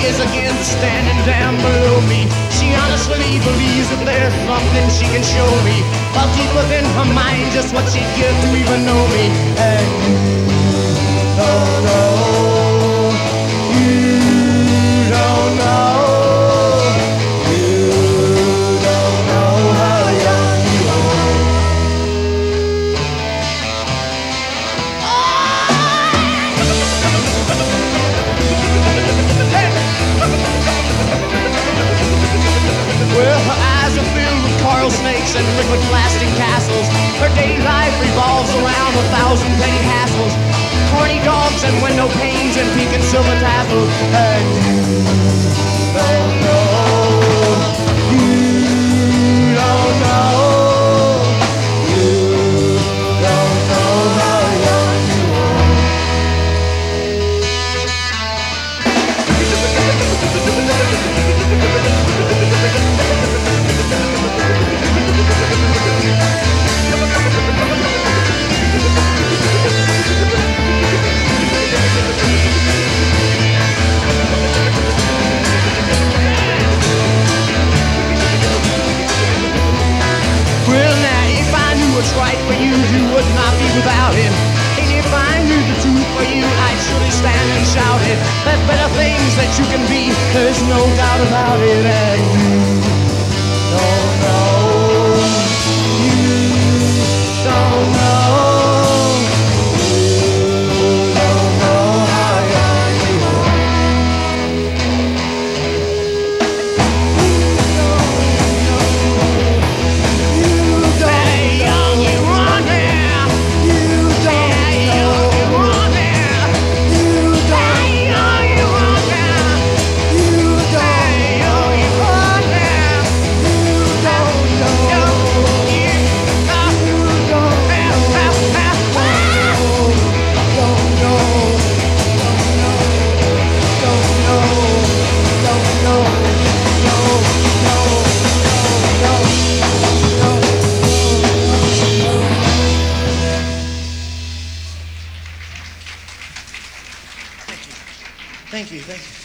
is again standing down below me. She honestly believes that there's something she can show me, while deep within her mind just what she'd give to even know me. And you don't know, you don't know, you don't know how young you are. Well, her eyes are filled with coral snakes and liquid plastic castles. Her daily life revolves around 1,000 petty hassles, corny dogs and window panes and pink and silver tassels. And you don't know, you don't know, you don't know how young you are. Well, now, if I knew what's right for you, you would not be without it. And if I knew the truth for you, I'd surely stand and shout it. There's better things that you can be, there's no doubt about it. And you don't know, you don't know, you don't know how young you are. Thank you.